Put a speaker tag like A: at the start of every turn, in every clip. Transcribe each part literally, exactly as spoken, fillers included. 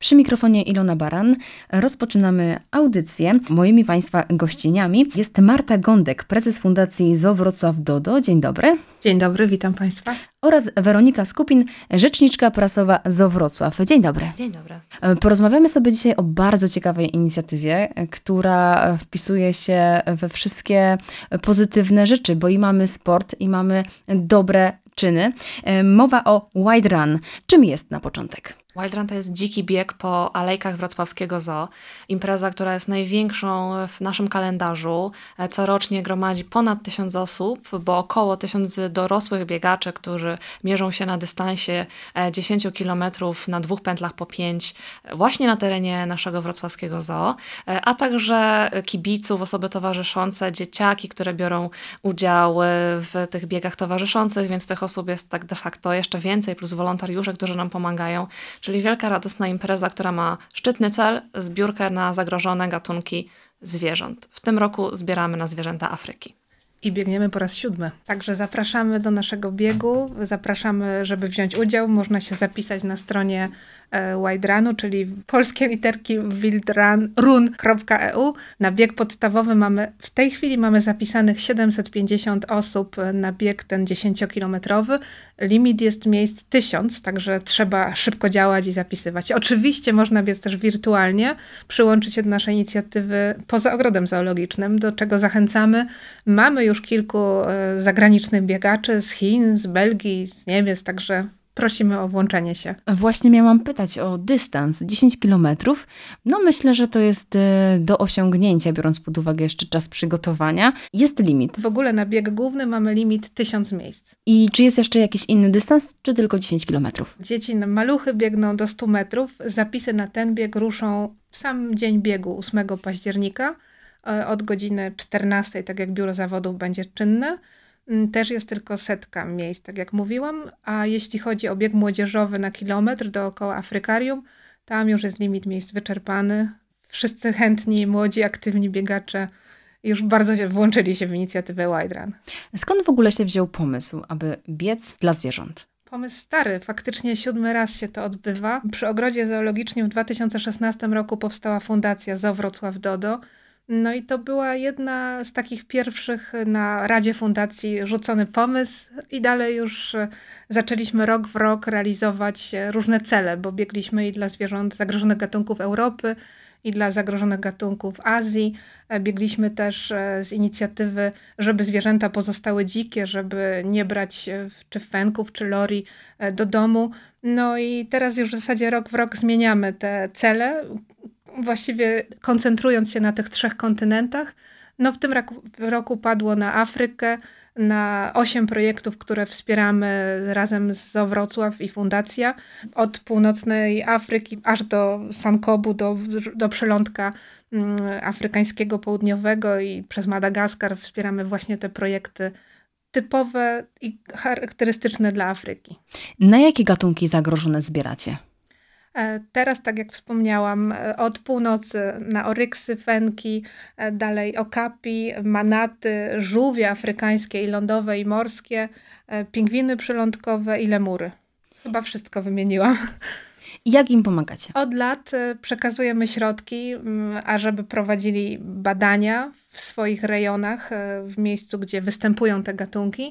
A: Przy mikrofonie Ilona Baran rozpoczynamy audycję. Moimi Państwa gościniami jest Marta Gądek, prezes Fundacji Zoo Wrocław Dodo. Dzień dobry.
B: Dzień dobry, witam Państwa.
A: Oraz Weronika Skupin, rzeczniczka prasowa Zoo Wrocław. Dzień dobry.
C: Dzień dobry.
A: Porozmawiamy sobie dzisiaj o bardzo ciekawej inicjatywie, która wpisuje się we wszystkie pozytywne rzeczy, bo i mamy sport, i mamy dobre czyny. Mowa o Wild Run. Czym jest na początek?
C: Wild Run to jest dziki bieg po alejkach wrocławskiego zoo. Impreza, która jest największą w naszym kalendarzu. Corocznie gromadzi ponad tysiąc osób, bo około tysiąc dorosłych biegaczy, którzy mierzą się na dystansie dziesięć kilometrów na dwóch pętlach po pięć właśnie na terenie naszego wrocławskiego zoo, a także kibiców, osoby towarzyszące, dzieciaki, które biorą udział w tych biegach towarzyszących, więc tych osób jest tak de facto jeszcze więcej, plus wolontariusze, którzy nam pomagają. Czyli wielka, radosna impreza, która ma szczytny cel, zbiórkę na zagrożone gatunki zwierząt. W tym roku zbieramy na zwierzęta Afryki.
B: I biegniemy po raz siódmy. Także zapraszamy do naszego biegu, zapraszamy, żeby wziąć udział. Można się zapisać na stronie Wild Runu, czyli polskie literki wildrun kropka e u. Na bieg podstawowy mamy, w tej chwili mamy zapisanych siedemset pięćdziesiąt osób na bieg ten dziesięciokilometrowy. Limit jest miejsc tysiąc, także trzeba szybko działać i zapisywać. Oczywiście można biec też wirtualnie, przyłączyć się do naszej inicjatywy poza ogrodem zoologicznym, do czego zachęcamy. Mamy już kilku zagranicznych biegaczy z Chin, z Belgii, z Niemiec, także prosimy o włączenie się.
A: Właśnie miałam pytać o dystans. dziesięć kilometrów. No myślę, że to jest do osiągnięcia, biorąc pod uwagę jeszcze czas przygotowania. Jest limit.
B: W ogóle na bieg główny mamy limit tysiąc miejsc.
A: I czy jest jeszcze jakiś inny dystans, czy tylko dziesięć kilometrów?
B: Dzieci, maluchy biegną do stu metrów. Zapisy na ten bieg ruszą w sam dzień biegu, ósmego października, od godziny czternastej, tak jak biuro zawodów będzie czynne. Też jest tylko setka miejsc, tak jak mówiłam, a jeśli chodzi o bieg młodzieżowy na kilometr dookoła Afrykarium, tam już jest limit miejsc wyczerpany. Wszyscy chętni, młodzi, aktywni biegacze już bardzo się włączyli się w inicjatywę Wild Run.
A: Skąd w ogóle się wziął pomysł, aby biec dla zwierząt?
B: Pomysł stary, faktycznie siódmy raz się to odbywa. Przy ogrodzie zoologicznym w dwa tysiące szesnastym roku powstała Fundacja Zoo Wrocław Dodo. No i to była jedna z takich pierwszych na Radzie Fundacji rzucony pomysł i dalej już zaczęliśmy rok w rok realizować różne cele, bo biegliśmy i dla zwierząt zagrożonych gatunków Europy, i dla zagrożonych gatunków Azji. Biegliśmy też z inicjatywy, żeby zwierzęta pozostały dzikie, żeby nie brać czy fenków, czy lori do domu. No i teraz już w zasadzie rok w rok zmieniamy te cele, właściwie koncentrując się na tych trzech kontynentach. No w tym roku, roku padło na Afrykę, na osiem projektów, które wspieramy razem z Zoo Wrocław i Fundacja. Od północnej Afryki aż do Sankobu, do, do przylądka afrykańskiego południowego i przez Madagaskar wspieramy właśnie te projekty typowe i charakterystyczne dla Afryki.
A: Na jakie gatunki zagrożone zbieracie?
B: Teraz, tak jak wspomniałam, od północy na oryksy, fenki, dalej okapi, manaty, żółwie afrykańskie i lądowe i morskie, pingwiny przylądkowe i lemury. Chyba wszystko wymieniłam.
A: I jak im pomagacie?
B: Od lat przekazujemy środki, ażeby prowadzili badania w swoich rejonach, w miejscu, gdzie występują te gatunki.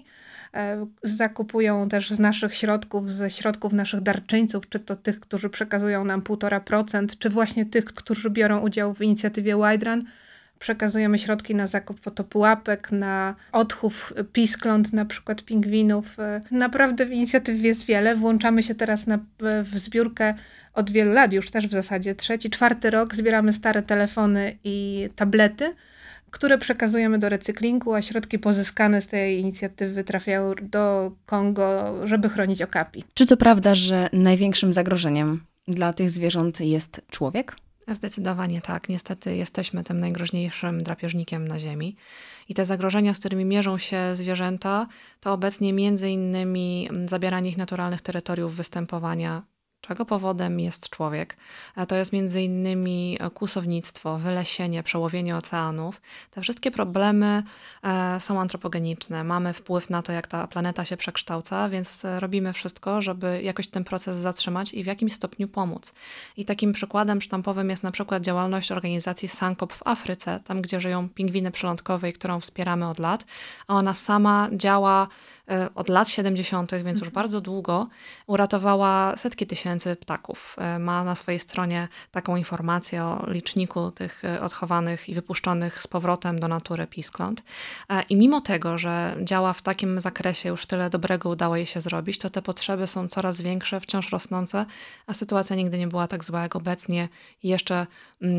B: Zakupują też z naszych środków, ze środków naszych darczyńców, czy to tych, którzy przekazują nam półtora procent, czy właśnie tych, którzy biorą udział w inicjatywie Wild Run. Przekazujemy środki na zakup fotopułapek, na odchów piskląt, na przykład pingwinów. Naprawdę w inicjatywie jest wiele. Włączamy się teraz na, w zbiórkę od wielu lat, już też w zasadzie trzeci, czwarty rok. Zbieramy stare telefony i tablety, które przekazujemy do recyklingu, a środki pozyskane z tej inicjatywy trafiają do Kongo, żeby chronić okapi.
A: Czy to prawda, że największym zagrożeniem dla tych zwierząt jest człowiek?
C: Zdecydowanie tak. Niestety jesteśmy tym najgroźniejszym drapieżnikiem na ziemi. I te zagrożenia, z którymi mierzą się zwierzęta, to obecnie między innymi zabieranie ich naturalnych terytoriów występowania, czego powodem jest człowiek. To jest między innymi kłusownictwo, wylesienie, przełowienie oceanów. Te wszystkie problemy są antropogeniczne. Mamy wpływ na to, jak ta planeta się przekształca, więc robimy wszystko, żeby jakoś ten proces zatrzymać i w jakimś stopniu pomóc. I takim przykładem sztampowym jest na przykład działalność organizacji Sankop w Afryce, tam gdzie żyją pingwiny przylądkowe, którą wspieramy od lat, a ona sama działa od lat siedemdziesiątych, więc już bardzo długo, uratowała setki tysięcy ptaków. Ma na swojej stronie taką informację o liczniku tych odchowanych i wypuszczonych z powrotem do natury piskląt. I mimo tego, że działa w takim zakresie, już tyle dobrego udało jej się zrobić, to te potrzeby są coraz większe, wciąż rosnące, a sytuacja nigdy nie była tak zła jak obecnie. Jeszcze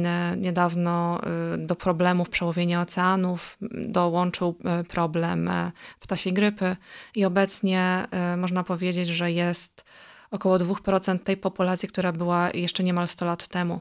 C: niedawno do problemów przełowienia oceanów dołączył problem ptasiej grypy i obecnie można powiedzieć, że jest około dwa procent tej populacji, która była jeszcze niemal sto lat temu.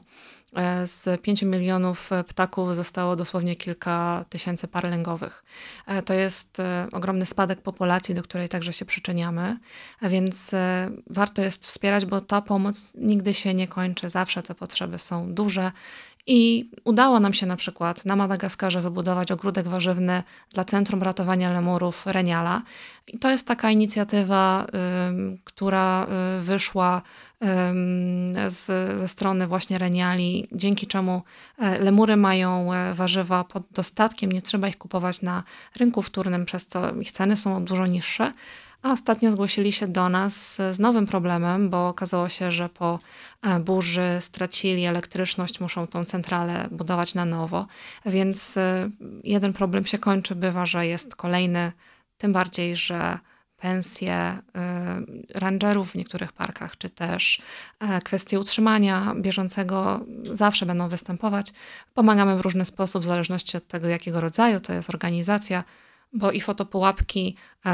C: Z pięciu milionów ptaków zostało dosłownie kilka tysięcy par lęgowych. To jest ogromny spadek populacji, do której także się przyczyniamy, a więc warto jest wspierać, bo ta pomoc nigdy się nie kończy, zawsze te potrzeby są duże. I udało nam się na przykład na Madagaskarze wybudować ogródek warzywny dla Centrum Ratowania Lemurów Reniala. I to jest taka inicjatywa, y, która y, wyszła y, z, ze strony właśnie Reniali, dzięki czemu y, lemury mają y, warzywa pod dostatkiem, nie trzeba ich kupować na rynku wtórnym, przez co ich ceny są dużo niższe. A ostatnio zgłosili się do nas z nowym problemem, bo okazało się, że po burzy stracili elektryczność, muszą tą centralę budować na nowo. Więc jeden problem się kończy, bywa, że jest kolejny, tym bardziej, że pensje rangerów w niektórych parkach, czy też kwestie utrzymania bieżącego zawsze będą występować. Pomagamy w różny sposób, w zależności od tego, jakiego rodzaju to jest organizacja, bo i fotopułapki,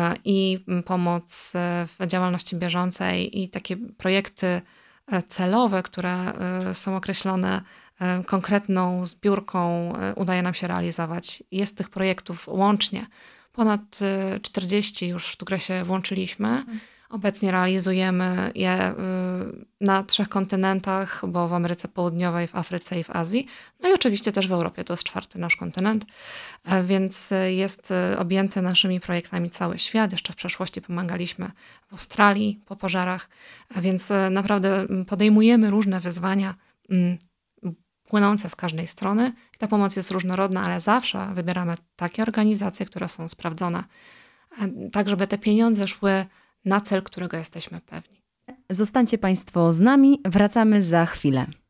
C: i pomoc w działalności bieżącej, i takie projekty celowe, które są określone konkretną zbiórką, udaje nam się realizować. Jest tych projektów łącznie ponad czterdzieści, już w które się włączyliśmy. Obecnie realizujemy je na trzech kontynentach, bo w Ameryce Południowej, w Afryce i w Azji. No i oczywiście też w Europie, to jest czwarty nasz kontynent, więc jest objęty naszymi projektami cały świat. Jeszcze w przeszłości pomagaliśmy w Australii po pożarach, więc naprawdę podejmujemy różne wyzwania płynące z każdej strony. I ta pomoc jest różnorodna, ale zawsze wybieramy takie organizacje, które są sprawdzone, tak żeby te pieniądze szły na cel, którego jesteśmy pewni.
A: Zostańcie Państwo z nami, wracamy za chwilę.